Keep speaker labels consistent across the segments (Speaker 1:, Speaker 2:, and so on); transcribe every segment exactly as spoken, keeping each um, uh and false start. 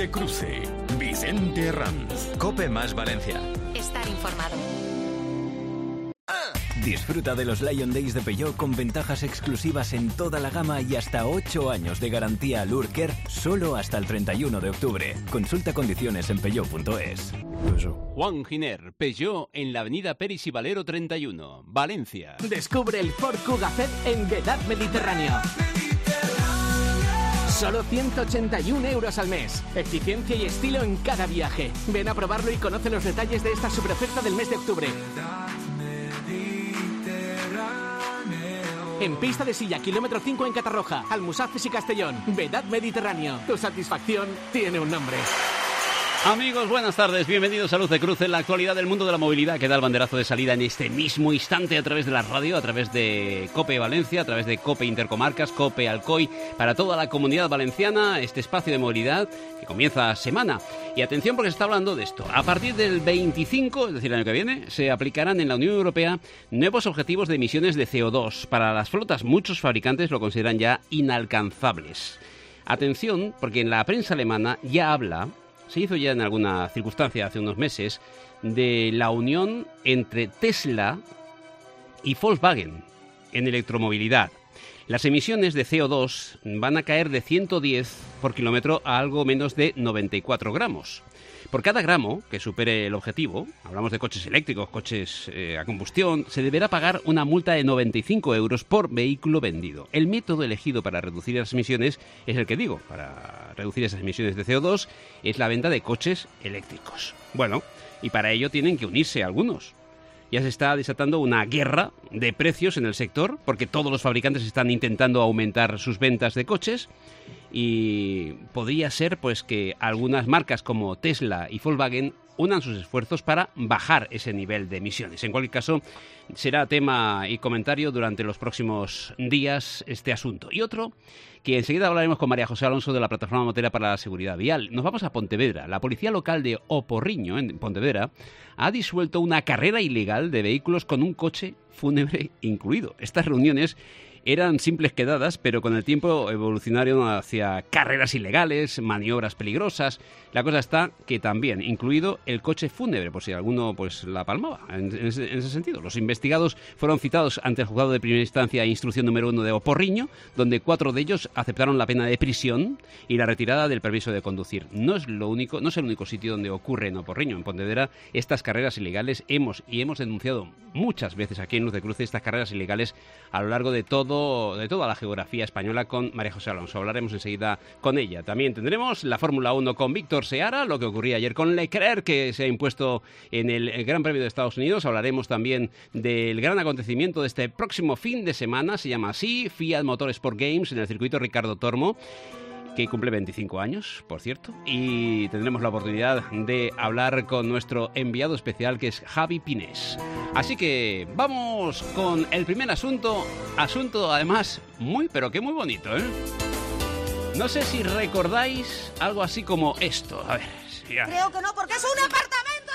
Speaker 1: de Cruce. Vicente Herranz.
Speaker 2: COPE más Valencia.
Speaker 3: Estar informado.
Speaker 4: Disfruta de los Lion Days de Peugeot con ventajas exclusivas en toda la gama y hasta ocho años de garantía al Urker solo hasta el treinta y uno de octubre. Consulta condiciones en peugeot punto es.
Speaker 5: Juan Giner, Peugeot en la avenida Peris y Valero treinta y uno, Valencia.
Speaker 6: Descubre el Ford Kuga C E D en Vedad Mediterráneo. Solo ciento ochenta y un euros al mes. Eficiencia y estilo en cada viaje. Ven a probarlo y conoce los detalles de esta superoferta del mes de octubre. En pista de silla, kilómetro cinco en Catarroja, Almusaces y Castellón. Vedad Mediterráneo. Tu satisfacción tiene un nombre.
Speaker 5: Amigos, buenas tardes, bienvenidos a Luz de Cruce, en la actualidad del mundo de la movilidad que da el banderazo de salida en este mismo instante a través de la radio, a través de COPE Valencia, a través de COPE Intercomarcas, COPE Alcoy, para toda la comunidad valenciana, este espacio de movilidad que comienza semana. Y atención porque se está hablando de esto. A partir del veinticinco, es decir, el año que viene, se aplicarán en la Unión Europea nuevos objetivos de emisiones de C O dos. Para las flotas, muchos fabricantes lo consideran ya inalcanzables. Atención, porque en la prensa alemana ya habla... Se hizo ya en alguna circunstancia hace unos meses de la unión entre Tesla y Volkswagen en electromovilidad. Las emisiones de C O dos van a caer de ciento diez por kilómetro a algo menos de noventa y cuatro gramos. Por cada gramo que supere el objetivo, hablamos de coches eléctricos, coches eh, a combustión, se deberá pagar una multa de noventa y cinco euros por vehículo vendido. El método elegido para reducir las emisiones es el que digo, para reducir esas emisiones de C O dos, es la venta de coches eléctricos. Bueno, y para ello tienen que unirse algunos. Ya se está desatando una guerra de precios en el sector, porque todos los fabricantes están intentando aumentar sus ventas de coches, y podría ser pues que algunas marcas como Tesla y Volkswagen unan sus esfuerzos para bajar ese nivel de emisiones. En cualquier caso, será tema y comentario durante los próximos días este asunto. Y otro, que enseguida hablaremos con María José Alonso de la Plataforma Motera para la Seguridad Vial. Nos vamos a Pontevedra. La policía local de Oporriño, en Pontevedra, ha disuelto una carrera ilegal de vehículos con un coche fúnebre incluido. Estas reuniones eran simples quedadas, pero con el tiempo evolucionaron hacia carreras ilegales, maniobras peligrosas. La cosa está que también, incluido el coche fúnebre, por si alguno pues la palmaba en, en, ese, en ese sentido. Los investigados fueron citados ante el juzgado de primera instancia e instrucción número uno de Oporriño, donde cuatro de ellos aceptaron la pena de prisión y la retirada del permiso de conducir. No es lo único, no es el único sitio donde ocurre en Oporriño. En Pontevedra, estas carreras ilegales hemos y hemos denunciado muchas veces aquí en Luz de Cruce estas carreras ilegales a lo largo de todo de toda la geografía española con María José Alonso. Hablaremos enseguida con ella. También tendremos la Fórmula uno con Víctor Seara, lo que ocurría ayer con Leclerc, que se ha impuesto en el Gran Premio de Estados Unidos. Hablaremos también del gran acontecimiento de este próximo fin de semana, se llama así, Fiat Motorsport Games en el circuito Ricardo Tormo, que cumple veinticinco años, por cierto, y tendremos la oportunidad de hablar con nuestro enviado especial, que es Javi Pinés. Así que vamos con el primer asunto, asunto además muy, pero que muy bonito, ¿eh? No sé si recordáis algo así como esto. A ver, ya.
Speaker 7: Creo que no, porque es un apartamento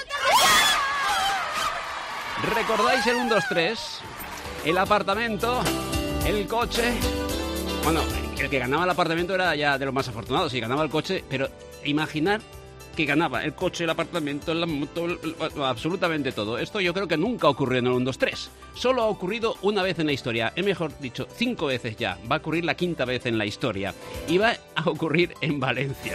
Speaker 7: en terreno.
Speaker 5: ¿Recordáis el uno, dos, tres? El apartamento, el coche... Bueno, el que ganaba el apartamento era ya de los más afortunados y ganaba el coche, pero imaginar que ganaba el coche, el apartamento, la moto, el, el, absolutamente todo. Esto yo creo que nunca ocurrió en el uno, dos, tres. Solo ha ocurrido una vez en la historia. Es mejor dicho, cinco veces ya. Va a ocurrir la quinta vez en la historia. Y va a ocurrir en Valencia.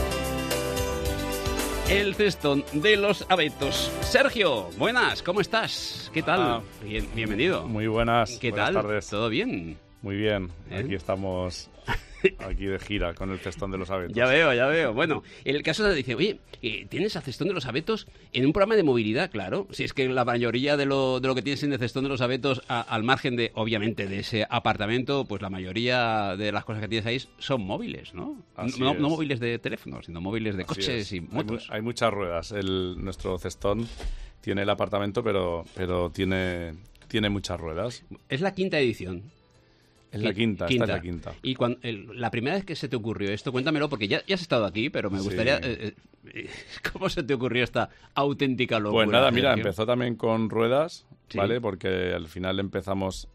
Speaker 5: El cestón de los abetos. Sergio, buenas, ¿cómo estás? ¿Qué tal?
Speaker 8: Ah,
Speaker 5: Bien, bienvenido.
Speaker 8: Muy buenas.
Speaker 5: ¿Qué
Speaker 8: buenas
Speaker 5: tal?
Speaker 8: Tardes.
Speaker 5: ¿Todo bien?
Speaker 8: Muy bien,
Speaker 5: ¿Eh?
Speaker 8: Aquí estamos, aquí de gira con el cestón de los abetos.
Speaker 5: Ya veo, ya veo. Bueno, el caso es dice, oye, ¿tienes a cestón de los abetos en un programa de movilidad? Claro, si es que la mayoría de lo, de lo que tienes en el cestón de los abetos, a, al margen de, obviamente, de ese apartamento, pues la mayoría de las cosas que tienes ahí son móviles, ¿no? No, no móviles de teléfono, sino móviles de
Speaker 8: Así
Speaker 5: coches
Speaker 8: es.
Speaker 5: y motos.
Speaker 8: Hay, hay muchas ruedas. El, nuestro cestón tiene el apartamento, pero, pero tiene, tiene muchas ruedas.
Speaker 5: Es la quinta edición.
Speaker 8: Es la quinta,
Speaker 5: quinta.
Speaker 8: esta es la quinta.
Speaker 5: Y cuando, el, la primera vez que se te ocurrió esto, cuéntamelo, porque ya, ya has estado aquí, pero me gustaría... Sí. Eh, eh, ¿Cómo se te ocurrió esta auténtica locura?
Speaker 8: Pues nada, mira, empezó también con ruedas,
Speaker 5: sí.
Speaker 8: ¿vale? Porque al final empezamos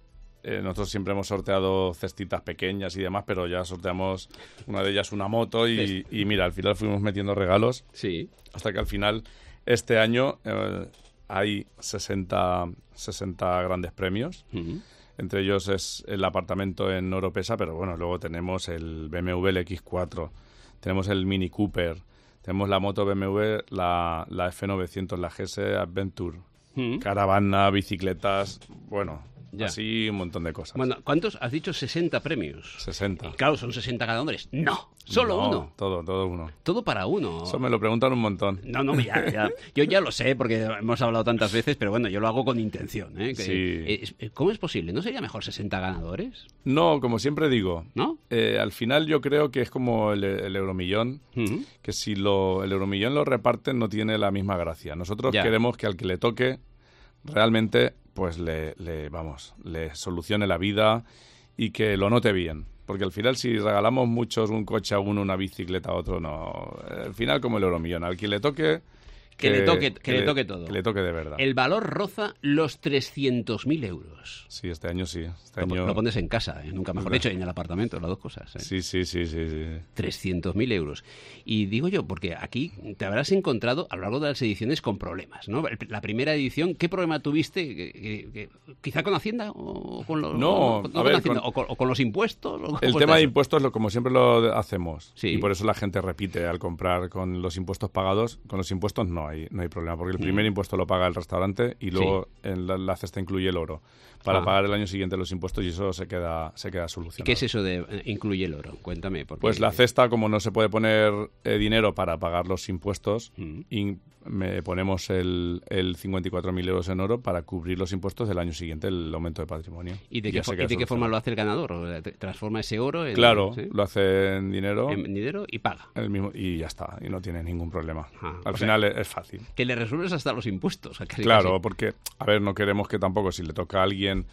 Speaker 8: eh, nosotros siempre hemos sorteado cestitas pequeñas y demás, pero ya sorteamos una de ellas una moto y, y mira, al final fuimos metiendo regalos.
Speaker 5: Sí.
Speaker 8: Hasta que al final, este año, eh, hay sesenta, sesenta grandes premios. Uh-huh. Entre ellos es el apartamento en Oropesa, pero bueno, luego tenemos el B M W el equis cuatro, tenemos el Mini Cooper, tenemos la moto B M W, la, la F novecientos, la G S Adventure, mm. caravana, bicicletas, bueno, ya. Así un montón de cosas.
Speaker 5: Bueno, ¿cuántos? Has dicho sesenta premios.
Speaker 8: sesenta.
Speaker 5: Y claro, son sesenta ganadores. No, solo
Speaker 8: no,
Speaker 5: uno.
Speaker 8: Todo, todo uno.
Speaker 5: Todo para uno.
Speaker 8: Eso me lo preguntan un montón.
Speaker 5: No, no, ya, ya. Yo ya lo sé porque hemos hablado tantas veces, pero bueno, yo lo hago con intención. ¿eh? Que,
Speaker 8: sí.
Speaker 5: eh, ¿Cómo es posible? ¿No sería mejor sesenta ganadores?
Speaker 8: No, como siempre digo.
Speaker 5: ¿No?
Speaker 8: Eh, al final yo creo que es como el, el Euromillón, uh-huh. que si lo, el Euromillón lo reparten no tiene la misma gracia. Nosotros ya. queremos que al que le toque realmente pues le, le vamos le solucione la vida y que lo note bien, porque al final si regalamos muchos un coche a uno, una bicicleta a otro, no, al final como el Euromillón, al que le toque
Speaker 5: que, que le toque que, que le toque todo,
Speaker 8: que le toque de verdad.
Speaker 5: El valor roza los trescientos mil euros.
Speaker 8: Sí, este año sí. Este
Speaker 5: lo,
Speaker 8: año...
Speaker 5: lo pones en casa, ¿eh? Nunca mejor dicho, en el apartamento, las dos cosas. ¿eh?
Speaker 8: Sí, sí, sí, sí, sí.
Speaker 5: trescientos mil euros. Y digo yo, porque aquí te habrás encontrado a lo largo de las ediciones con problemas, ¿no? La primera edición, ¿qué problema tuviste? ¿Que, que, que, ¿Quizá con Hacienda? ¿O con, lo,
Speaker 8: no,
Speaker 5: o, no
Speaker 8: a
Speaker 5: con
Speaker 8: ver,
Speaker 5: Hacienda,
Speaker 8: con...
Speaker 5: O, con, o con los impuestos? ¿O
Speaker 8: el tema de impuestos, lo, como siempre lo hacemos,
Speaker 5: sí.
Speaker 8: y por eso la gente repite al comprar con los impuestos pagados. Con los impuestos no hay, no hay problema, porque el primer mm. impuesto lo paga el restaurante y luego sí. en la, la cesta incluye el oro para ah. pagar el año siguiente los impuestos y eso se queda se queda solucionado.
Speaker 5: ¿Qué es eso de eh, incluye el oro? Cuéntame. Porque...
Speaker 8: Pues la cesta, como no se puede poner eh, dinero para pagar los impuestos, mm. y me ponemos el, el cincuenta y cuatro mil euros en oro para cubrir los impuestos del año siguiente, el aumento de patrimonio.
Speaker 5: ¿Y de, qué, for- ¿y de qué forma lo hace el ganador? ¿Transforma ese oro en...?
Speaker 8: Claro,
Speaker 5: ¿sí?
Speaker 8: lo hace en dinero.
Speaker 5: En dinero y paga.
Speaker 8: El mismo, y ya está, y no tiene ningún problema.
Speaker 5: Ah,
Speaker 8: Al final sea, es, es fácil.
Speaker 5: Que le resuelves hasta los impuestos. Casi,
Speaker 8: claro,
Speaker 5: casi.
Speaker 8: Porque, a ver, no queremos que tampoco, si le toca a alguien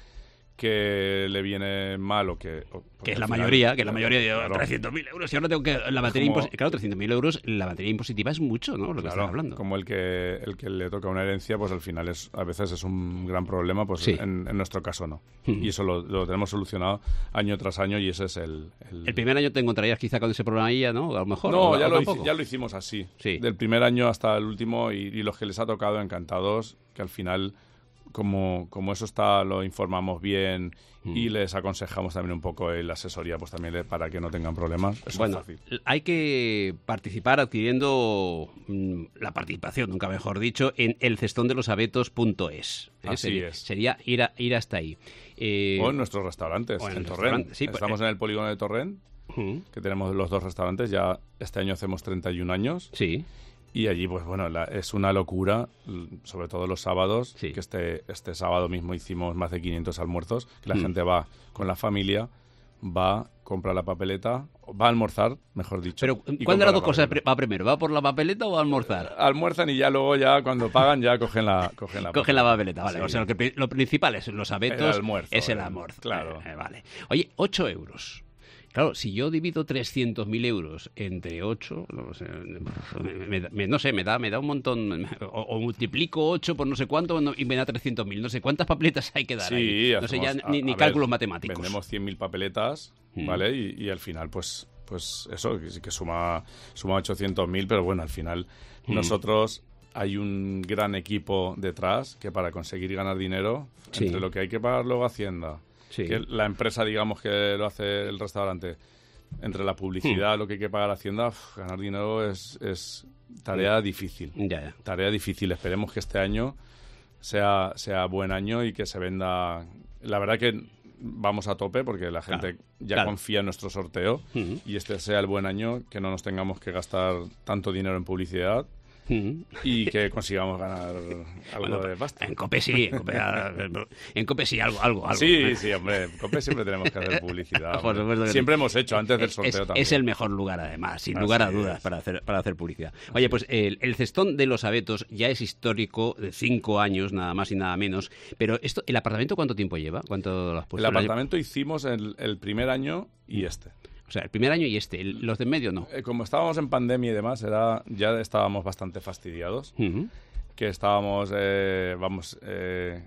Speaker 8: que le viene mal o que... O,
Speaker 5: que es la final, mayoría, que la mayoría de claro. trescientos mil euros. Y ahora tengo que... La materia como, impos- claro, trescientos mil euros, la materia impositiva es mucho, ¿no? Lo que
Speaker 8: claro,
Speaker 5: estás hablando.
Speaker 8: Como el que el que le toca una herencia, pues al final es a veces es un gran problema, pues sí. en, en nuestro caso no. Mm. Y eso lo, lo tenemos solucionado año tras año y ese es el... El,
Speaker 5: el primer año te encontrarías quizá con ese problema ya, ¿no? A lo mejor.
Speaker 8: No,
Speaker 5: o,
Speaker 8: ya,
Speaker 5: o
Speaker 8: lo
Speaker 5: hici-
Speaker 8: ya lo hicimos así.
Speaker 5: Sí.
Speaker 8: Del primer año hasta el último y, y los que les ha tocado encantados, que al final... Como, como eso está, lo informamos bien mm. y les aconsejamos también un poco en la asesoría, pues también le, para que no tengan problemas. Eso
Speaker 5: bueno,
Speaker 8: es fácil.
Speaker 5: Hay que participar adquiriendo mmm, la participación, nunca mejor dicho, en el cestón de los abetos punto es. ¿eh?
Speaker 8: Así
Speaker 5: sería,
Speaker 8: es.
Speaker 5: Sería ir, a, ir hasta ahí.
Speaker 8: Eh, o en nuestros restaurantes, en, en Torrent. Sí, Estamos pues, en el polígono de Torrent, uh-huh. que tenemos los dos restaurantes. Ya este año hacemos treinta y un años.
Speaker 5: Sí.
Speaker 8: Y allí, pues bueno, la, es una locura, sobre todo los sábados, sí. que este, este sábado mismo hicimos más de quinientos almuerzos, que la mm. gente va con la familia, va, compra la papeleta, va a almorzar, mejor dicho.
Speaker 5: Pero, ¿cuál de las dos cosas va primero? ¿Va por la papeleta o va a almorzar?
Speaker 8: Almuerzan y ya luego, ya cuando pagan, ya cogen la cogen la
Speaker 5: Cogen la papeleta, vale. Sí. O sea, lo, que, lo principal es los abetos,
Speaker 8: el almuerzo,
Speaker 5: es el
Speaker 8: el,
Speaker 5: almuerzo.
Speaker 8: Claro.
Speaker 5: Eh, vale. Oye, ocho euros. Claro, si yo divido trescientos mil euros entre ocho, no sé, me, me, no sé, me da me da un montón, o, o multiplico ocho por no sé cuánto y me da trescientos mil, no sé cuántas papeletas hay que dar
Speaker 8: sí,
Speaker 5: ahí. No
Speaker 8: hacemos,
Speaker 5: sé, ya ni, ni
Speaker 8: a
Speaker 5: cálculos
Speaker 8: ver,
Speaker 5: matemáticos.
Speaker 8: Vendemos cien mil papeletas, mm. ¿vale? Y, y al final, pues pues eso, que, que suma, suma ochocientos mil, pero bueno, al final mm. nosotros... Hay un gran equipo detrás que para conseguir ganar dinero, sí. entre lo que hay que pagar luego a Hacienda, sí. que la empresa, digamos, que lo hace el restaurante, entre la publicidad, hmm. lo que hay que pagar a Hacienda, uf, ganar dinero es, es tarea hmm. difícil.
Speaker 5: Ya, ya.
Speaker 8: Tarea difícil. Esperemos que este año sea, sea buen año y que se venda... La verdad que vamos a tope porque la gente claro, ya claro. confía en nuestro sorteo hmm. y este sea el buen año, que no nos tengamos que gastar tanto dinero en publicidad. Mm. Y que consigamos ganar algo bueno, de pasta.
Speaker 5: En Cope sí, en Cope, en Cope sí, algo, algo, algo.
Speaker 8: Sí, sí, hombre, en Cope siempre tenemos que hacer publicidad. Siempre hemos hecho antes del sorteo
Speaker 5: es,
Speaker 8: también.
Speaker 5: Es el mejor lugar, además, sin Así lugar a dudas, para hacer, para hacer publicidad. Oye, pues el, el cestón de los abetos ya es histórico, de cinco años, nada más y nada menos. Pero esto, ¿el apartamento cuánto tiempo lleva? ¿Cuánto lo has puesto?
Speaker 8: El apartamento hicimos el, el primer año y este.
Speaker 5: O sea, el primer año y este, el, los de en medio no.
Speaker 8: Eh, como estábamos en pandemia y demás, era ya estábamos bastante fastidiados. Uh-huh. Que estábamos, eh, vamos, eh,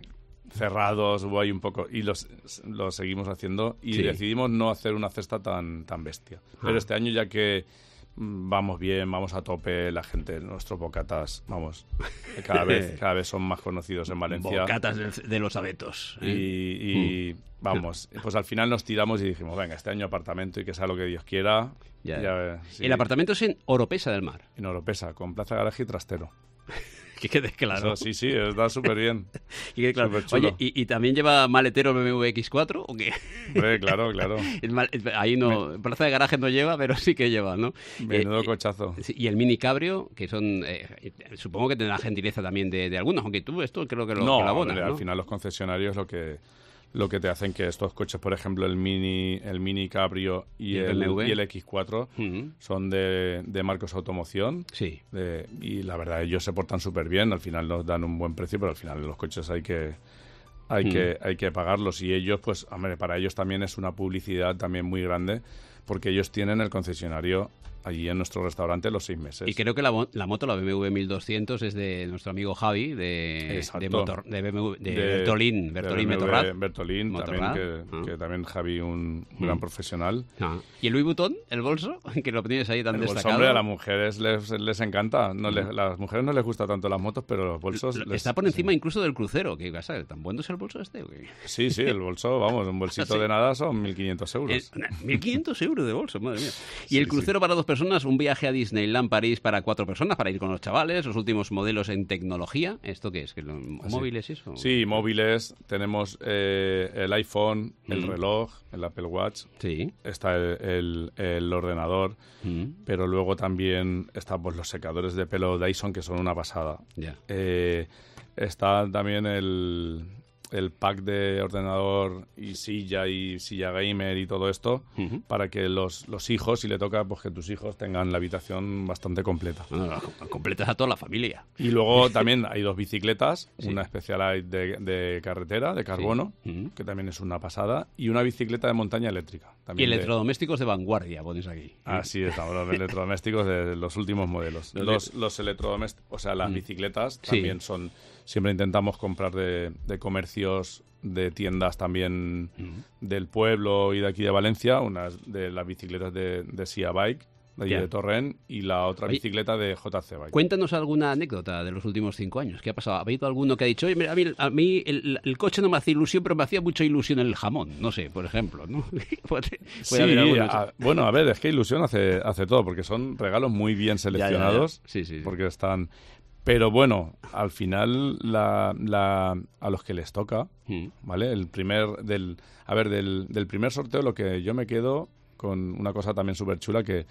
Speaker 8: cerrados, hubo ahí un poco, y los, los seguimos haciendo, y
Speaker 5: Sí.
Speaker 8: decidimos no hacer una cesta tan, tan bestia.
Speaker 5: Ah.
Speaker 8: Pero este año, ya que mm, vamos bien, vamos a tope, la gente, nuestros bocatas, vamos, cada vez, cada vez son más conocidos en Valencia.
Speaker 5: Bocatas de, de los abetos.
Speaker 8: Y,
Speaker 5: ¿eh?
Speaker 8: y, mm. vamos, pues al final nos tiramos y dijimos, venga, este año apartamento y que sea lo que Dios quiera.
Speaker 5: Ya.
Speaker 8: Ya, sí.
Speaker 5: El apartamento es en Oropesa del Mar.
Speaker 8: En Oropesa, con plaza, garaje y trastero.
Speaker 5: Que quede claro.
Speaker 8: Eso, sí, sí, está súper bien.
Speaker 5: Y quede claro.
Speaker 8: Superchulo.
Speaker 5: Oye, ¿y, ¿y también lleva maletero el B M W equis cuatro o qué?
Speaker 8: Hombre, claro, claro.
Speaker 5: El mal- ahí no, plaza de garaje no lleva, pero sí que lleva, ¿no?
Speaker 8: Menudo
Speaker 5: Eh,
Speaker 8: cochazo.
Speaker 5: Sí, y el mini cabrio, que son, eh, supongo que tendrá gentileza también de, de algunos, aunque tú esto creo que lo,
Speaker 8: No,
Speaker 5: que lo abonas,
Speaker 8: hombre,
Speaker 5: ¿no?
Speaker 8: al final los concesionarios lo que lo que te hacen que estos coches, por ejemplo, el Mini, el Mini Cabrio y,
Speaker 5: ¿Y el
Speaker 8: el,
Speaker 5: B M W?
Speaker 8: y el equis cuatro
Speaker 5: Ujú.
Speaker 8: son de, de Marcos Automoción.
Speaker 5: Sí.
Speaker 8: de- y la verdad, ellos se portan súper bien. Al final nos dan un buen precio, pero al final los coches hay que hay
Speaker 5: Mm.
Speaker 8: que hay que pagarlos. Y ellos, pues, hombre, para ellos también es una publicidad también muy grande, porque ellos tienen el concesionario allí en nuestro restaurante los seis meses.
Speaker 5: Y creo que la, mo- la moto, la B M W mil doscientos, es de nuestro amigo Javi, de,
Speaker 8: Exacto.
Speaker 5: de, motor, de, B M W, de,
Speaker 8: De-
Speaker 5: Bertolín,
Speaker 8: de
Speaker 5: Bertolín
Speaker 8: B M W
Speaker 5: Motorrad.
Speaker 8: Bertolín, también,
Speaker 5: Motorrad.
Speaker 8: que,
Speaker 5: Ah.
Speaker 8: que también Javi, un gran
Speaker 5: Mm.
Speaker 8: profesional.
Speaker 5: Ah. ¿Y el Louis Vuitton, el bolso, que lo tienes ahí tan
Speaker 8: El bolso,
Speaker 5: destacado?
Speaker 8: hombre, a las mujeres les, les encanta. No les, las mujeres no les gusta tanto las motos, pero los bolsos...
Speaker 5: Lo-
Speaker 8: les-
Speaker 5: Está por encima
Speaker 8: sí.
Speaker 5: incluso del crucero. ¿Qué pasa? ¿Tan bueno es el bolso este? ¿O qué?
Speaker 8: Sí, sí, el bolso, vamos, un bolsito
Speaker 5: Sí.
Speaker 8: de nada son mil quinientos euros.
Speaker 5: Eh, mil quinientos euros de bolso, madre mía. Y
Speaker 8: Sí,
Speaker 5: el
Speaker 8: sí.
Speaker 5: crucero para dos personas, un viaje a Disneyland París para cuatro personas, para ir con los chavales, los últimos modelos en tecnología. ¿Esto qué es? ¿Que los móviles y eso?
Speaker 8: Ah, Sí, móviles, tenemos eh, el iPhone, el
Speaker 5: Mm.
Speaker 8: reloj, el Apple Watch,
Speaker 5: Sí.
Speaker 8: está el, el- el ordenador,
Speaker 5: Mm,
Speaker 8: pero luego también están pues, los secadores de pelo Dyson, que son una pasada.
Speaker 5: ya.
Speaker 8: Eh, está también el, el pack de ordenador y silla y silla gamer y todo esto,
Speaker 5: Ujú.
Speaker 8: para que los, los hijos, si le toca, pues que tus hijos tengan la habitación bastante completa.
Speaker 5: No, no, no, completas a toda la familia.
Speaker 8: Y luego también hay dos bicicletas,
Speaker 5: Sí.
Speaker 8: una Specialized de, de carretera, de carbono,
Speaker 5: Sí. Ujú.
Speaker 8: que también es una pasada, y una bicicleta de montaña eléctrica.
Speaker 5: Y
Speaker 8: También de-
Speaker 5: electrodomésticos de vanguardia, pones aquí.
Speaker 8: Así estamos, los electrodomésticos de los últimos modelos.
Speaker 5: Los
Speaker 8: Los,
Speaker 5: de-
Speaker 8: los electrodomésticos, o sea, las
Speaker 5: Mm.
Speaker 8: bicicletas
Speaker 5: Sí.
Speaker 8: también son... Siempre intentamos comprar de, de comercios, de tiendas también
Speaker 5: Ujú.
Speaker 8: del pueblo y de aquí de Valencia, unas de las bicicletas de, de Sia Bike, de allí
Speaker 5: Ya.
Speaker 8: de Torrent, y la otra
Speaker 5: Oye,
Speaker 8: bicicleta de J C Bike.
Speaker 5: Cuéntanos alguna anécdota de los últimos cinco años. ¿Qué ha pasado? ¿Ha habido alguno que ha dicho, oye, mira, a mí, a mí el, el coche no me hacía ilusión, pero me hacía mucha ilusión el jamón? No sé, por ejemplo, ¿no? puede, puede
Speaker 8: Sí,
Speaker 5: haber alguno.
Speaker 8: a- bueno, a ver, es que Ilusión hace, hace todo, porque son regalos muy bien
Speaker 5: Ya, ya, ya.
Speaker 8: seleccionados,
Speaker 5: Sí, sí, sí.
Speaker 8: porque están... Pero bueno, al final la, la, a los que les toca,
Speaker 5: Mm.
Speaker 8: ¿vale? El primer del, a ver, del, del primer sorteo lo que yo me quedo con una cosa también súper chula que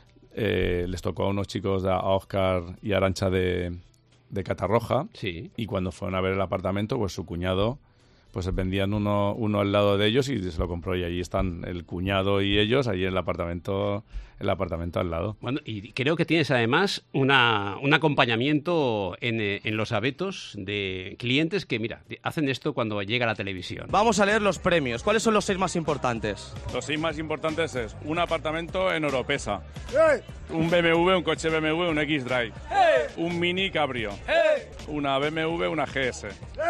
Speaker 8: eh, les tocó a unos chicos, a Oscar y Arancha de, de Catarroja,
Speaker 5: Sí.
Speaker 8: y cuando fueron a ver el apartamento, pues su cuñado, pues vendían uno, uno al lado de ellos y se lo compró, y allí están el cuñado y ellos, allí en el apartamento, el apartamento al lado.
Speaker 5: Bueno, y creo que tienes además una, un acompañamiento en, eh, en los abetos de clientes que, mira, hacen esto cuando llega la televisión.
Speaker 2: Vamos a leer los premios. ¿Cuáles son los seis más importantes?
Speaker 8: Los seis más importantes es un apartamento en Oropesa, un B M W, un coche B M W, un X-Drive, un Mini Cabrio, una B M W, una G S,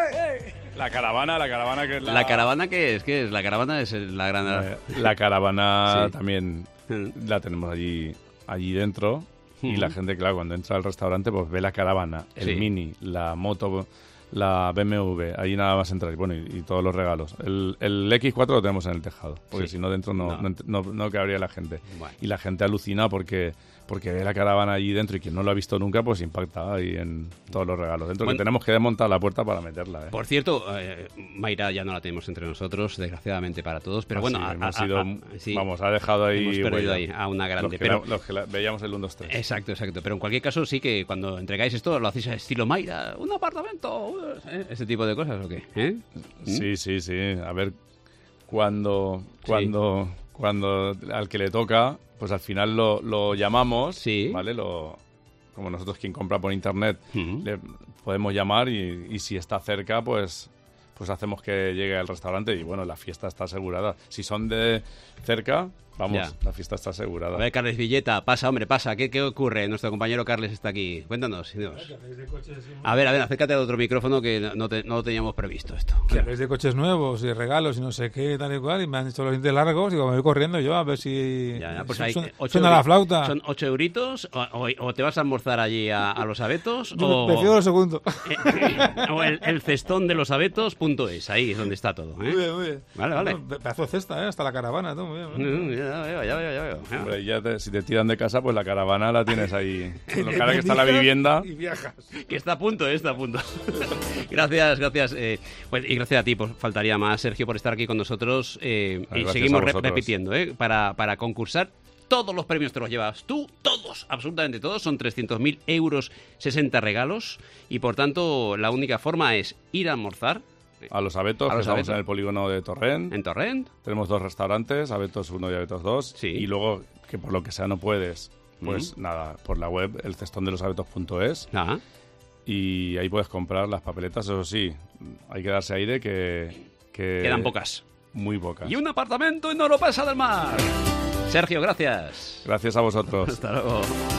Speaker 8: la caravana, la caravana que es la...
Speaker 5: ¿La caravana qué es? ¿Qué es? La caravana es el- la gran...
Speaker 8: Eh, la caravana
Speaker 5: Sí.
Speaker 8: también
Speaker 5: Mm.
Speaker 8: la tenemos allí, allí dentro, y
Speaker 5: Ujú.
Speaker 8: la gente, claro, cuando entra al restaurante, pues ve la caravana, el
Speaker 5: Sí.
Speaker 8: Mini, la moto, la B M W, ahí nada más entrar, y bueno, y, y todos los regalos. El, el X cuatro lo tenemos en el tejado, porque
Speaker 5: Sí.
Speaker 8: si no dentro no,
Speaker 5: No.
Speaker 8: no. ent- no- no cabría la gente.
Speaker 5: Bueno.
Speaker 8: Y la gente alucina porque porque ve la caravana allí dentro, y quien no lo ha visto nunca, pues impacta ahí en todos los regalos. Dentro
Speaker 5: Bueno.
Speaker 8: que tenemos que desmontar la puerta para meterla, ¿eh?
Speaker 5: Por cierto, eh, Mayra ya no la tenemos entre nosotros, desgraciadamente para todos, pero
Speaker 8: Ah,
Speaker 5: bueno,
Speaker 8: sí,
Speaker 5: a-
Speaker 8: hemos
Speaker 5: a-
Speaker 8: sido-
Speaker 5: a- sí,
Speaker 8: vamos, ha dejado ahí
Speaker 5: hemos perdido
Speaker 8: huella.
Speaker 5: ahí a una grande.
Speaker 8: Los que,
Speaker 5: pero,
Speaker 8: no- los que la- veíamos el uno, dos, tres.
Speaker 5: Exacto, exacto. Pero en cualquier caso sí que cuando entregáis esto lo hacéis a estilo Mayra, un apartamento, ¿eh? Ese tipo de cosas, ¿o qué? ¿Eh?
Speaker 8: Sí, sí, sí. A ver, cuando, cuando, cuando al que le toca, pues al final lo, lo llamamos,
Speaker 5: Sí.
Speaker 8: ¿vale? Lo, como nosotros quien compra por internet,
Speaker 5: Ujú.
Speaker 8: le podemos llamar, y, y si está cerca, pues pues hacemos que llegue al restaurante, y bueno, la fiesta está asegurada. Si son de cerca, Vamos,
Speaker 5: Ya.
Speaker 8: la fiesta está asegurada.
Speaker 5: A ver, Carles Villeta, pasa, hombre, pasa. ¿Qué, qué ocurre? Nuestro compañero Carles está aquí. Cuéntanos. Dios. A ver, a ver, acércate al otro micrófono que no, te, no lo teníamos previsto esto.
Speaker 3: Que habléis de coches nuevos y regalos y no sé qué, tal y cual, y me han hecho los dientes largos, digo, me voy corriendo yo a ver si
Speaker 5: Ya, ya, pues
Speaker 3: su-
Speaker 5: hay
Speaker 3: suena,
Speaker 5: ocho
Speaker 3: suena
Speaker 5: euri-
Speaker 3: la flauta.
Speaker 5: Son ocho euritos, o, o- o te vas a almorzar allí a, a los abetos,
Speaker 3: Yo
Speaker 5: o,
Speaker 3: prefiero lo segundo.
Speaker 5: eh, o el, el cestón de los abetos punto es, ahí es donde está todo.
Speaker 3: Muy
Speaker 5: ¿eh?
Speaker 3: bien, muy bien.
Speaker 5: Vale, vale.
Speaker 3: Bueno, pedazo de cesta, ¿eh? Hasta la caravana, tú, muy bien. muy bien.
Speaker 5: Mm, Ya veo, ya veo, ya veo. Ya.
Speaker 8: Hombre, ya te- si te tiran de casa, pues la caravana la tienes ahí. Con lo cara que está la vivienda.
Speaker 3: Y viajas.
Speaker 5: Que está a punto, eh, está a punto. gracias, gracias. eh, pues, y gracias a ti, pues faltaría más, Sergio, por estar aquí con nosotros. eh,
Speaker 8: Ah,
Speaker 5: y
Speaker 8: gracias
Speaker 5: seguimos
Speaker 8: a
Speaker 5: re-
Speaker 8: vosotros.
Speaker 5: repitiendo, ¿eh? Para, para concursar. Todos los premios te los llevas tú, todos, absolutamente todos. Son trescientos mil euros, sesenta regalos. Y por tanto, la única forma es ir a almorzar
Speaker 8: A los abetos,
Speaker 5: A
Speaker 8: que
Speaker 5: los
Speaker 8: estamos
Speaker 5: abetos.
Speaker 8: en el polígono de Torrent.
Speaker 5: en Torrent.
Speaker 8: Tenemos dos restaurantes, Abetos uno y Abetos dos.
Speaker 5: Sí.
Speaker 8: Y luego, que por lo que sea no puedes, pues nada, por la web, el cestón de los abetos punto es.
Speaker 5: Ah,
Speaker 8: Y ahí puedes comprar las papeletas, eso sí, hay que darse aire que... que
Speaker 5: quedan pocas.
Speaker 8: Muy pocas.
Speaker 5: Y un apartamento en Oropesa del Mar. Sergio, gracias.
Speaker 8: Gracias a vosotros.
Speaker 5: Hasta luego.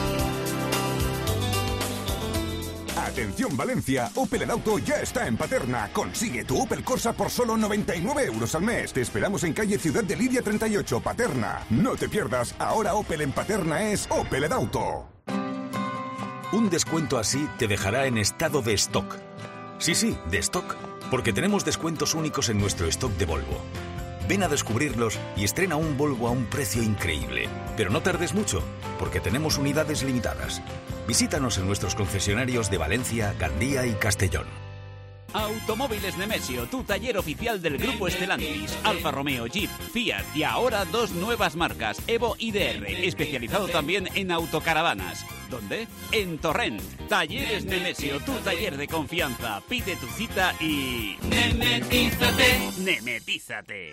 Speaker 9: Atención Valencia, Opel Edauto ya está en Paterna. Consigue tu Opel Corsa por solo noventa y nueve euros al mes. Te esperamos en calle Ciudad de Lidia treinta y ocho, Paterna. No te pierdas, ahora Opel en Paterna es Opel Edauto.
Speaker 10: Un descuento así te dejará en estado de stock. Sí, sí, de stock. Porque tenemos descuentos únicos en nuestro stock de Volvo. Ven a descubrirlos y estrena un Volvo a un precio increíble. Pero no tardes mucho, porque tenemos unidades limitadas. Visítanos en nuestros concesionarios de Valencia, Gandía y Castellón.
Speaker 11: Automóviles Nemesio, tu taller oficial del Grupo Stellantis. Alfa Romeo, Jeep, Fiat y ahora dos nuevas marcas, Evo y D R, especializado también en autocaravanas. ¿Dónde? En Torrent. Talleres Nemesio, tu taller de confianza. Pide tu cita y... ¡Nemetízate! ¡Nemetízate!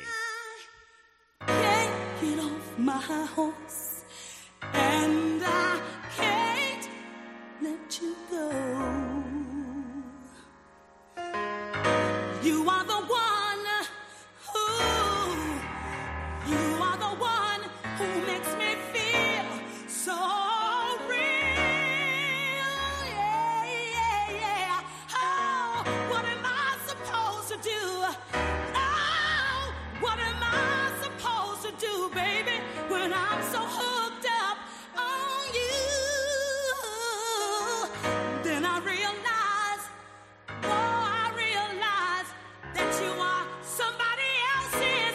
Speaker 7: Can't get off my horse, and I can't let you go. You are the one who, you are the one who makes me feel so real. Yeah, yeah, yeah. Oh, what am I supposed to do? Oh, what am I supposed to do, baby, when I'm so hooked up on you? Then I realize, oh, I realize that you are somebody else's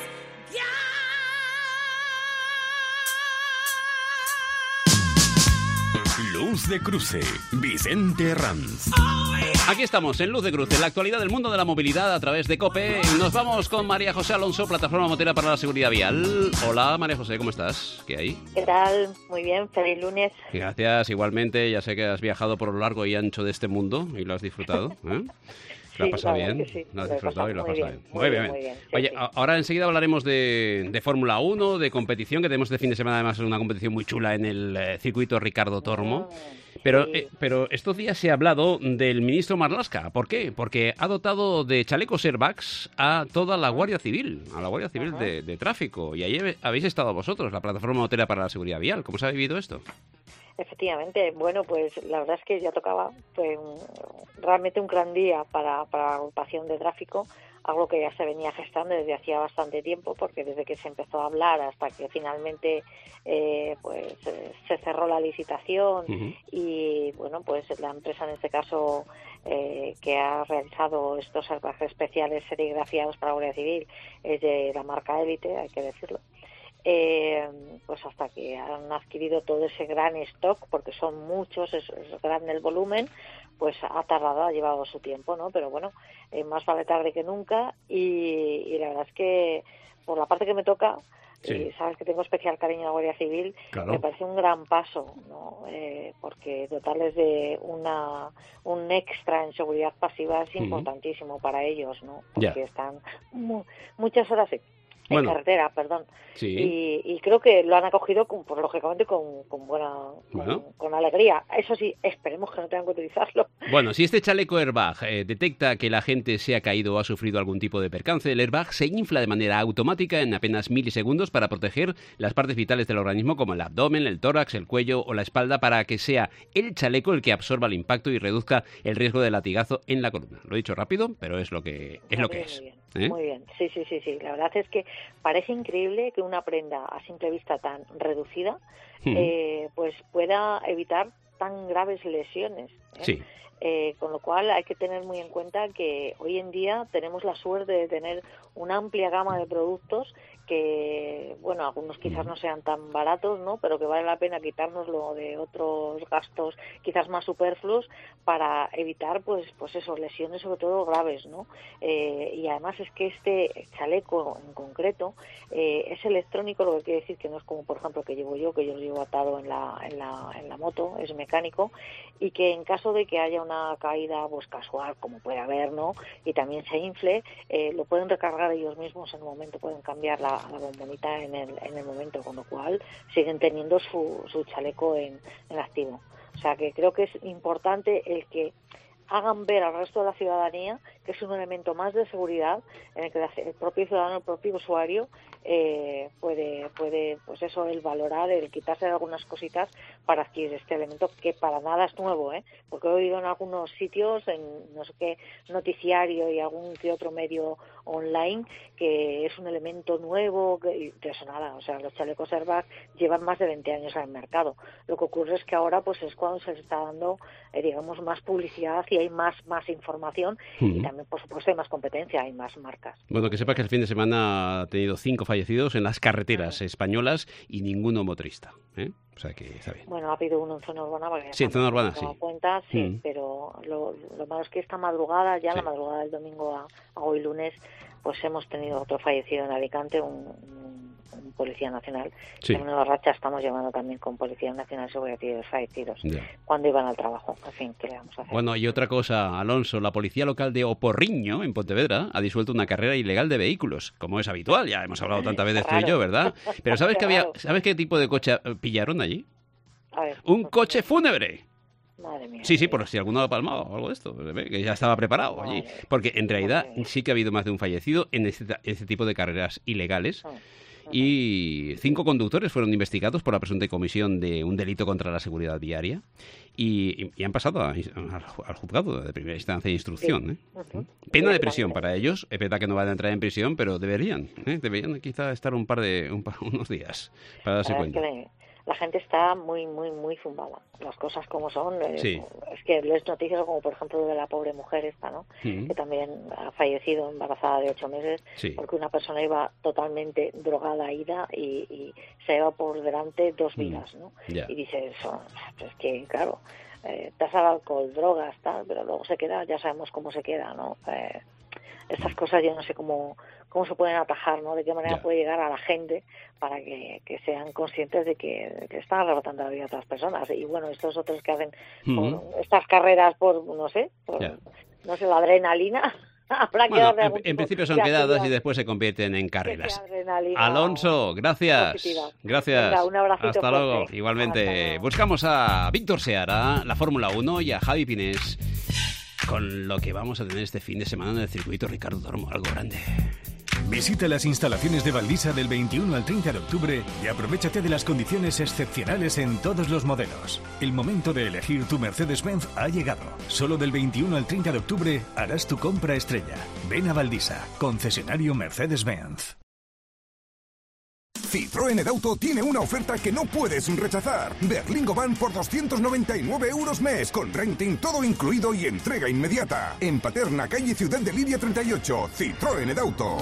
Speaker 1: Luz de Cruce, Vicente Ranz.
Speaker 5: Aquí estamos, en Luz de Cruce, en la actualidad del mundo de la movilidad a través de COPE. Nos vamos con María José Alonso, Plataforma Motera para la Seguridad Vial. Hola, María José, ¿cómo estás? ¿Qué hay?
Speaker 12: ¿Qué tal? Muy bien, feliz lunes.
Speaker 5: Gracias, igualmente. Ya sé que has viajado por lo largo y ancho de este mundo y lo has disfrutado. ¿eh? ¿Lo has
Speaker 12: Sí,
Speaker 5: pasado
Speaker 12: la verdad
Speaker 5: bien?
Speaker 12: que sí,
Speaker 5: Lo has
Speaker 12: lo he
Speaker 5: disfrutado y lo has
Speaker 12: pasado
Speaker 5: pasado
Speaker 12: muy
Speaker 5: bien.
Speaker 12: bien, muy bien, muy bien, sí,
Speaker 5: Oye,
Speaker 12: sí.
Speaker 5: a- ahora enseguida hablaremos de, de Fórmula uno, de competición, que tenemos este fin de semana además una competición muy chula en el eh, circuito Ricardo Tormo. Pero, eh, pero estos días se ha hablado del ministro Marlaska. ¿Por qué? Porque ha dotado de chalecos airbags a toda la Guardia Civil, a la Guardia Civil de, de Tráfico. Y ahí he- habéis estado vosotros, la Plataforma Motera para la Seguridad Vial. ¿Cómo se ha vivido esto?
Speaker 12: Efectivamente, bueno, pues la verdad es que ya tocaba, fue un- realmente un gran día para, para la agrupación de tráfico, algo que ya se venía gestando desde hacía bastante tiempo, porque desde que se empezó a hablar hasta que finalmente eh, pues eh, se cerró la licitación
Speaker 13: Ujú.
Speaker 12: y bueno, pues la empresa en este caso eh, que ha realizado estos airbags especiales serigrafiados para la Guardia Civil es de la marca Elite, hay que decirlo. Eh, pues hasta que han adquirido todo ese gran stock, porque son muchos, es, es grande el volumen, pues ha tardado, ha llevado su tiempo, ¿no? Pero bueno, eh, más vale tarde que nunca y, y la verdad es que por la parte que me toca,
Speaker 5: Sí.
Speaker 12: y sabes que tengo especial cariño a la Guardia Civil,
Speaker 5: Claro.
Speaker 12: me parece un gran paso, ¿no? Eh, porque dotarles de una un extra en seguridad pasiva es
Speaker 5: Ujú.
Speaker 12: importantísimo para ellos, ¿no?
Speaker 5: Ya.
Speaker 12: Porque están mu- muchas horas
Speaker 5: Bueno.
Speaker 12: en carretera, perdón.
Speaker 5: Sí.
Speaker 12: Y, y creo que lo han acogido, con, pues, lógicamente, con, con buena,
Speaker 5: Bueno.
Speaker 12: con, con alegría. Eso sí, esperemos que no tengan que utilizarlo.
Speaker 5: Bueno, si este chaleco airbag eh, detecta que la gente se ha caído o ha sufrido algún tipo de percance, el airbag se infla de manera automática en apenas milisegundos para proteger las partes vitales del organismo como el abdomen, el tórax, el cuello o la espalda, para que sea el chaleco el que absorba el impacto y reduzca el riesgo de latigazo en la columna. Lo he dicho rápido, pero es lo que es. Lo que es.
Speaker 12: Muy bien,
Speaker 5: ¿Eh?
Speaker 12: muy bien. Sí, sí, sí, sí. La verdad es que parece increíble que una prenda a simple vista tan reducida
Speaker 5: Hmm.
Speaker 12: eh, pues pueda evitar tan graves lesiones. ¿eh?
Speaker 5: Sí.
Speaker 12: Eh, con lo cual hay que tener muy en cuenta que hoy en día tenemos la suerte de tener una amplia gama de productos que, bueno, algunos quizás no sean tan baratos, ¿no? Pero que vale la pena quitárnoslo de otros gastos quizás más superfluos para evitar, pues, pues eso, lesiones sobre todo graves, ¿no? Eh, y además es que este chaleco en concreto eh, es electrónico, lo que quiere decir que no es como, por ejemplo, que llevo yo, que yo lo llevo atado en la, en la, en la moto, es mecánico, y que en caso de que haya una caída pues casual, como puede haber, ¿no? Y también se infle, eh, lo pueden recargar ellos mismos en un momento, pueden cambiar la, la bombonita en el, en el momento, con lo cual siguen teniendo su, su chaleco en, en activo. O sea que creo que es importante el que hagan ver al resto de la ciudadanía que es un elemento más de seguridad en el que el propio ciudadano, el propio usuario eh, puede, puede, pues eso, el valorar, el quitarse de algunas cositas para adquirir este elemento que para nada es nuevo, ¿eh? Porque he oído en algunos sitios, en no sé qué noticiario y algún que otro medio online, que es un elemento nuevo, que, y de eso nada, o sea, los chalecos airbag llevan más de veinte años en el mercado. Lo que ocurre es que ahora pues es cuando se está dando, eh, digamos, más publicidad y hay más, más información
Speaker 5: Mm.
Speaker 12: y también, por supuesto, hay más competencia, hay más marcas.
Speaker 5: Bueno, que sepas que el fin de semana ha tenido cinco fallecidos en las carreteras españolas y ninguno motorista, ¿eh? O sea que está bien.
Speaker 12: Bueno, ha habido uno en zona urbana. Porque
Speaker 5: Sí, en zona urbana,
Speaker 12: no me he dado
Speaker 5: sí.
Speaker 12: cuenta, sí,
Speaker 5: Mm.
Speaker 12: pero lo, lo malo es que esta madrugada, ya
Speaker 5: Sí.
Speaker 12: la madrugada del domingo a, a hoy lunes, pues hemos tenido otro fallecido en Alicante, un, un, un policía nacional.
Speaker 5: Sí.
Speaker 12: En una racha estamos llevando también con Policía Nacional sobre fallecidos
Speaker 5: Ya.
Speaker 12: cuando iban al trabajo. En fin, ¿qué le vamos a hacer?
Speaker 5: Bueno, y otra cosa, Alonso, la policía local de Oporriño, en Pontevedra, ha disuelto una carrera ilegal de vehículos, como es habitual, ya hemos hablado tantas veces tú y yo, ¿verdad? Pero ¿sabes
Speaker 12: Qué
Speaker 5: que había,
Speaker 12: raro.
Speaker 5: ¿sabes qué tipo de coche eh, pillaron allí?
Speaker 12: A ver,
Speaker 5: Un coche fúnebre.
Speaker 12: madre mía.
Speaker 5: Sí, sí, por si alguno ha palmado o algo de esto, que ya estaba preparado allí. Porque en realidad sí que ha habido más de un fallecido en este, este tipo de carreras ilegales. Y cinco conductores fueron investigados por la presunta comisión de un delito contra la seguridad viaria y, y han pasado a- a- al juzgado de primera instancia de instrucción. ¿eh?
Speaker 12: Ujú.
Speaker 5: Pena de prisión para ellos. Es verdad que no van a entrar en prisión, pero deberían. ¿eh? Deberían quizá estar un par de un par- unos días para darse
Speaker 12: La verdad es
Speaker 5: cuenta.
Speaker 12: que le- la gente está muy, muy, muy zumbada. Las cosas como son. eh,
Speaker 5: Sí.
Speaker 12: Es que lees noticias como, por ejemplo, de la pobre mujer esta, ¿no?
Speaker 5: Mm.
Speaker 12: Que también ha fallecido embarazada de ocho meses
Speaker 5: Sí.
Speaker 12: porque una persona iba totalmente drogada, ida y, y se lleva por delante dos
Speaker 5: Mm.
Speaker 12: vidas, ¿no?
Speaker 5: Ya.
Speaker 12: Y dices, oh, pues es que, claro, eh, tasas de alcohol, drogas, tal, pero luego se queda, ya sabemos cómo se queda, ¿no? Eh, estas cosas yo no sé cómo cómo se pueden atajar, ¿no? De qué manera
Speaker 5: Ya.
Speaker 12: puede llegar a la gente para que, que sean conscientes de que, de que están arrebatando la vida a otras personas. Y bueno, estos otros que hacen
Speaker 5: Ujú.
Speaker 12: por estas carreras por, no sé, por,
Speaker 5: Ya.
Speaker 12: no sé, la adrenalina, habrá que
Speaker 5: Bueno,
Speaker 12: darle
Speaker 5: en,
Speaker 12: algún
Speaker 5: en
Speaker 12: tipo
Speaker 5: principio son
Speaker 12: de
Speaker 5: quedadas y
Speaker 12: actividad
Speaker 5: después se convierten en
Speaker 12: que
Speaker 5: carreras.
Speaker 12: sea adrenalina
Speaker 5: Alonso, gracias.
Speaker 12: positiva.
Speaker 5: Gracias.
Speaker 12: Venga, un abracito
Speaker 5: Hasta
Speaker 12: fuerte.
Speaker 5: luego. Igualmente.
Speaker 12: Hasta luego.
Speaker 5: Buscamos a Víctor Seara, la Fórmula uno, y a Javi Pinés con lo que vamos a tener este fin de semana en el circuito Ricardo Tormo, algo grande.
Speaker 13: Visita las instalaciones de Valdisa del veintiuno al treinta de octubre y aprovéchate de las condiciones excepcionales en todos los modelos. El momento de elegir tu Mercedes-Benz ha llegado. Solo del veintiuno al treinta de octubre harás tu compra estrella. Ven a Valdisa, concesionario Mercedes-Benz.
Speaker 9: Citroën Edauto tiene una oferta que no puedes rechazar. Berlingo Van por doscientos noventa y nueve euros mes, con renting todo incluido y entrega inmediata. En Paterna, calle Ciudad de Liria treinta y ocho. Citroën Edauto.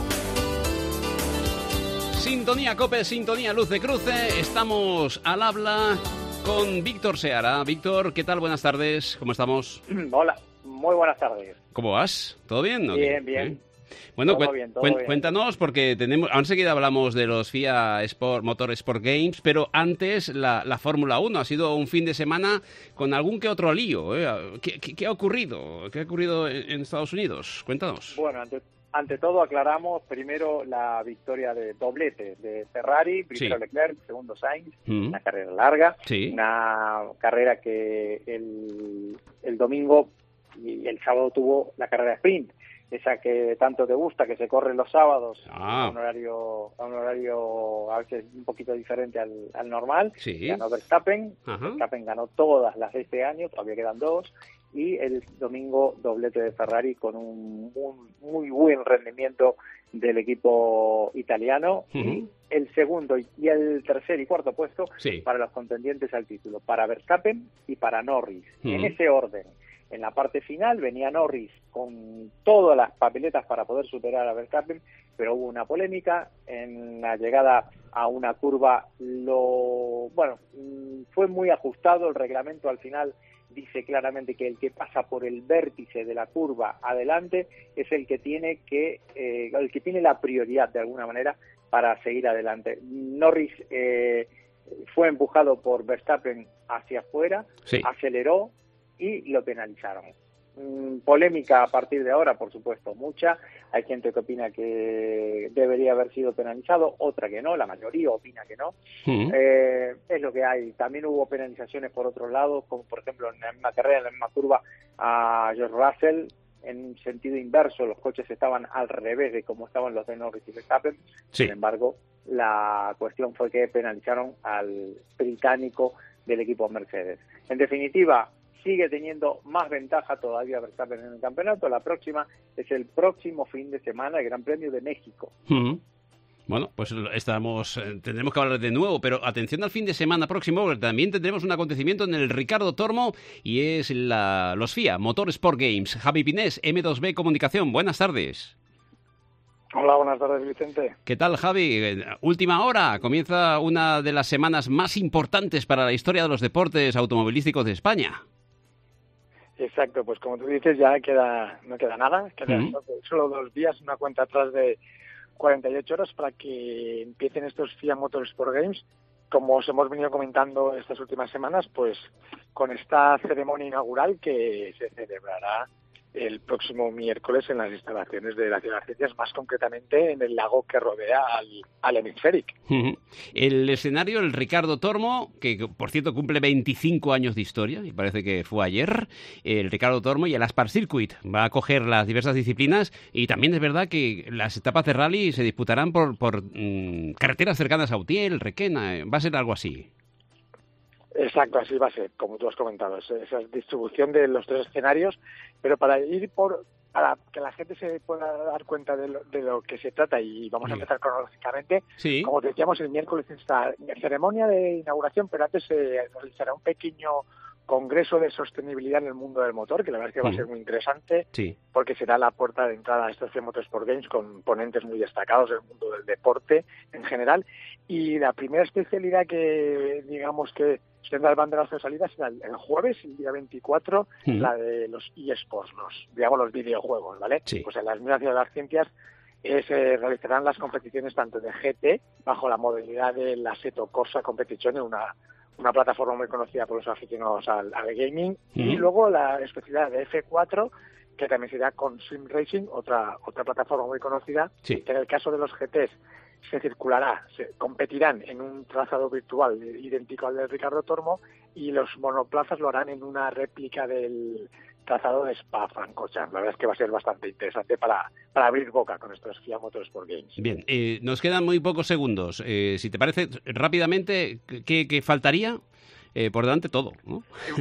Speaker 5: Sintonía Cope, sintonía Luz de Cruce. Estamos al habla con Víctor Seara. Víctor, ¿qué tal? Buenas tardes. ¿Cómo estamos?
Speaker 14: Hola, muy buenas tardes.
Speaker 5: ¿Cómo vas? ¿Todo bien? ¿o qué?
Speaker 14: Bien, bien.
Speaker 5: ¿Eh? Bueno,
Speaker 14: Todo
Speaker 5: cuen-
Speaker 14: bien, todo
Speaker 5: cuen-
Speaker 14: bien.
Speaker 5: cuéntanos, porque tenemos, ahora enseguida hablamos de los F I A Sport, Motor Sport Games, pero antes la, la Fórmula uno ha sido un fin de semana con algún que otro lío. ¿eh? ¿Qué, qué- qué ha ocurrido? ¿Qué ha ocurrido en, en Estados Unidos? Cuéntanos.
Speaker 14: Bueno, ante, ante todo aclaramos primero la victoria de doblete de Ferrari, primero
Speaker 5: Sí.
Speaker 14: Leclerc, segundo Sainz,
Speaker 5: Mm.
Speaker 14: una carrera larga,
Speaker 5: Sí.
Speaker 14: una carrera que el, el domingo y el sábado tuvo la carrera sprint, esa que tanto te gusta, que se corre los sábados
Speaker 5: Ah.
Speaker 14: a un horario a un horario a veces un poquito diferente al, al normal.
Speaker 5: Sí.
Speaker 14: Ganó Verstappen,
Speaker 5: Ajá.
Speaker 14: Verstappen ganó todas las de este año, todavía quedan dos, y el domingo doblete de Ferrari con un muy, muy buen rendimiento del equipo italiano.
Speaker 5: Ujú.
Speaker 14: Y el segundo y el tercer y cuarto puesto
Speaker 5: Sí.
Speaker 14: para los contendientes al título, para Verstappen y para Norris,
Speaker 5: Ujú.
Speaker 14: en ese orden. En la parte final venía Norris con todas las papeletas para poder superar a Verstappen, pero hubo una polémica en la llegada a una curva. Lo bueno, mm, fue muy ajustado el reglamento. Al final dice claramente que el que pasa por el vértice de la curva adelante es el que tiene que eh, el que tiene la prioridad de alguna manera para seguir adelante. Norris eh, fue empujado por Verstappen hacia afuera,
Speaker 5: Sí.
Speaker 14: aceleró y lo penalizaron. Mm, polémica a partir de ahora, por supuesto, mucha. Hay gente que opina que debería haber sido penalizado, otra que no, la mayoría opina que no.
Speaker 5: Mm.
Speaker 14: Eh, es lo que hay. También hubo penalizaciones por otro lado, como por ejemplo en la misma carrera, en la misma curva, a George Russell, en sentido inverso, los coches estaban al revés de como estaban los de Norris y Verstappen.
Speaker 5: Sí.
Speaker 14: Sin embargo, la cuestión fue que penalizaron al británico del equipo Mercedes. En definitiva, sigue teniendo más ventaja todavía Verstappen en el campeonato. La próxima es el próximo fin de semana, el Gran Premio de México.
Speaker 5: Mm. Bueno, pues lo- estamos, eh, tendremos que hablar de nuevo, pero atención al fin de semana próximo, porque también tendremos un acontecimiento en el Ricardo Tormo y es la, los F I A Motorsport Games. Javi Pinés, M dos B Comunicación, buenas tardes.
Speaker 15: Hola, buenas tardes, Vicente.
Speaker 5: ¿Qué tal, Javi? Eh, Última hora, comienza una de las semanas más importantes para la historia de los deportes automovilísticos de España.
Speaker 15: Exacto, pues como tú dices, ya queda no queda nada, quedan
Speaker 5: Ujú.
Speaker 15: solo dos días, una cuenta atrás de cuarenta y ocho horas para que empiecen estos F I A Motorsport Games. Como os hemos venido comentando estas últimas semanas, pues con esta ceremonia inaugural que se celebrará el próximo miércoles en las instalaciones de la Ciudad de las Ciencias, más concretamente en el lago que rodea al, al Hemisféric.
Speaker 5: Ujú. El escenario, el Ricardo Tormo, que por cierto cumple veinticinco años de historia, y parece que fue ayer, el Ricardo Tormo y el Aspar Circuit. Va a coger las diversas disciplinas y también es verdad que las etapas de rally se disputarán por, por mm, carreteras cercanas a Utiel, Requena, eh, va a ser algo así.
Speaker 15: Exacto, así va a ser, como tú has comentado, es- esa distribución de los tres escenarios, pero para ir por, para que la gente se pueda dar cuenta de lo, de lo que se trata, y vamos a empezar cronológicamente.
Speaker 5: Sí.
Speaker 15: Como decíamos, el miércoles esta ceremonia de inauguración, pero antes se realizará un pequeño congreso de sostenibilidad en el mundo del motor, que la verdad es que va a
Speaker 5: Mm.
Speaker 15: ser muy interesante,
Speaker 5: Sí.
Speaker 15: porque será la puerta de entrada a estos F I A Motorsport Games con ponentes muy destacados del mundo del deporte en general. Y la primera especialidad que, digamos, que tendrá el banderazo de salida será el, el jueves, el día veinticuatro,
Speaker 5: Mm.
Speaker 15: la de los eSports, los, digamos, los videojuegos, ¿vale?
Speaker 5: Sí.
Speaker 15: Pues en las mismas de las ciencias eh, se realizarán las competiciones tanto de G T, bajo la modalidad de la Assetto Corsa Competizione, una una plataforma muy conocida por los aficionados al, al gaming, y
Speaker 5: Ujú.
Speaker 15: luego la especialidad de F cuatro, que también será con Sim Racing, otra otra plataforma muy conocida,
Speaker 5: Sí.
Speaker 15: que en el caso de los G Ts se circulará, se competirán en un trazado virtual idéntico al del Ricardo Tormo, y los monoplazas lo harán en una réplica del trazado de Spa-Francorchamps. La verdad es que va a ser bastante interesante para, para abrir boca con estos F I A Motorsport Games.
Speaker 5: Bien, eh, nos quedan muy pocos segundos. Eh, si te parece, rápidamente, ¿qué, qué faltaría? Eh, por delante todo, ¿no?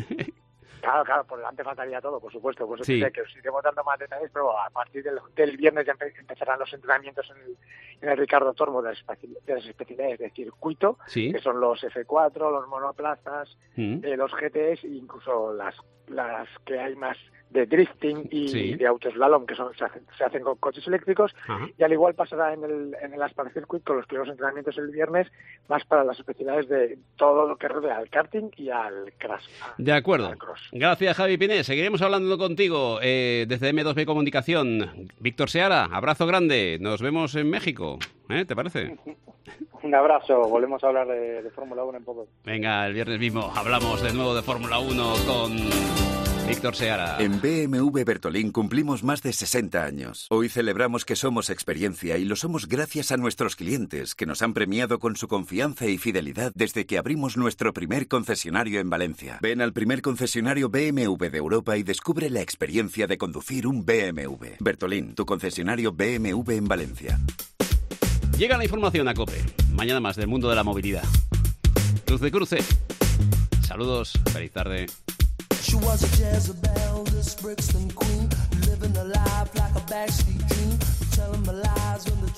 Speaker 15: Claro, claro, por delante faltaría todo, por supuesto. Pues
Speaker 5: Sí.
Speaker 15: sé que os iremos dando más detalles, pero a partir del, del viernes ya empe- empezarán los entrenamientos en el, en el Ricardo Tormo de las, especi- de las especialidades de circuito,
Speaker 5: Sí.
Speaker 15: que son los F cuatro, los monoplazas,
Speaker 5: Mm.
Speaker 15: eh, los G Ts, e incluso las las que hay más de drifting y
Speaker 5: Sí.
Speaker 15: de autoslalom, que son, se, hacen, se hacen con coches eléctricos.
Speaker 5: Ajá.
Speaker 15: Y al igual pasará en el, en el Aspar Circuit con los primeros entrenamientos el viernes, más para las especialidades de todo lo que rodea al karting y al crash.
Speaker 5: De acuerdo. Gracias, Javi Pinés. Seguiremos hablando contigo eh, desde M dos B Comunicación. Víctor Seara, abrazo grande. Nos vemos en México. ¿Eh? ¿Te parece?
Speaker 14: Un abrazo, volvemos a hablar de, de Fórmula uno en poco.
Speaker 5: Venga, el viernes mismo hablamos de nuevo de Fórmula uno con Víctor Seara.
Speaker 16: En B M W Bertolín cumplimos más de sesenta años. Hoy celebramos que somos experiencia y lo somos gracias a nuestros clientes, que nos han premiado con su confianza y fidelidad desde que abrimos nuestro primer concesionario en Valencia. Ven al primer concesionario B M W de Europa y descubre la experiencia de conducir un B M W. Bertolín, tu concesionario B M W en Valencia.
Speaker 5: Llega la información a COPE. Mañana más del mundo de la movilidad. Cruz de Cruce. Saludos, feliz tarde.
Speaker 17: She was a Jezebel, this Brixton queen, living a life like a backstreet dream, telling my lies when the